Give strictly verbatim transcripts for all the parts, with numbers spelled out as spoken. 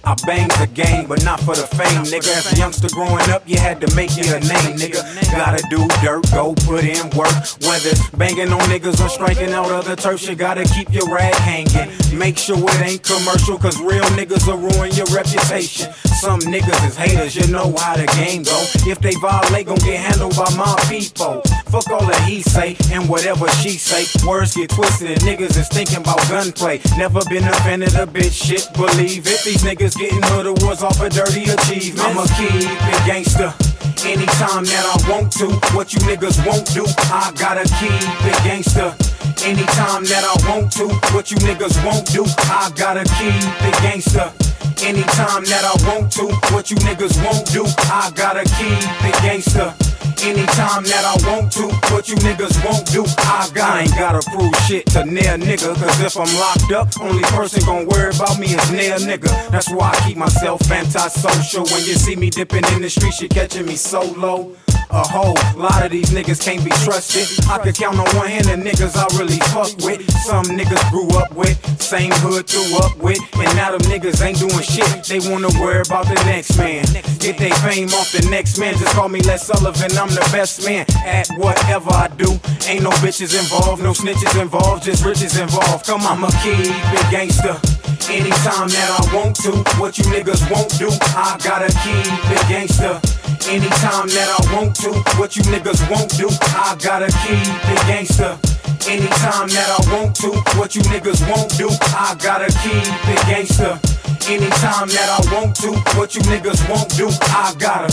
I banged the game, but not for the fame, nigga. As a youngster growing up, you had to make you a name, nigga. Gotta do dirt, go put in work. Whether it's banging on niggas or striking out other turfs, you gotta keep your rag hanging. Make sure it ain't commercial, cause real niggas will ruin your reputation. Some niggas is haters, you know how the game go. If they violate, gon' get handled by my people. Fuck all that he say and whatever she say. Words get twisted and niggas is thinking about gunplay. Never been a fan of the bitch shit, believe it. These niggas getting hood awards off a dirty achievement. I'ma keep it gangster anytime that I want to. What you niggas won't do, I gotta keep it gangster. Anytime that I want to, what you niggas won't do, I gotta keep it gangster. Anytime that I want to, what you niggas won't do, I gotta keep it gangster. Anytime that I want to, what you niggas won't do, I got I ain't gotta prove shit to near nigga. Cause if I'm locked up, only person gon' worry about me is near nigga. That's why I keep myself antisocial. When you see me dipping in the streets, you catching me solo. A whole lot of these niggas can't be trusted. I could count on one hand the niggas I really fuck with. Some niggas grew up with, same hood grew up with, and now them niggas ain't doing shit. They wanna worry about the next man. Get they fame off the next man. Just call me Les Sullivan, I'm the best man at whatever I do. Ain't no bitches involved, no snitches involved, just riches involved. Come on, I'ma keep it gangster. Anytime that I want to, what you niggas won't do, I gotta keep it gangster. Anytime that I want to, what you niggas won't do, I gotta keep it gangster. Anytime that I want to, what you niggas won't do, I gotta keep it gangster. Anytime that I want to, what you niggas won't do, I gotta.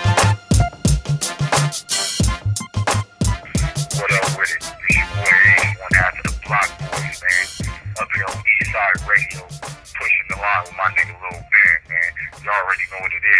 What up with it? It's your boy A, one half of the Block Boys, man. Up here on Eastside Radio, pushing the line with my nigga Lil Ben, man. You already know what it is.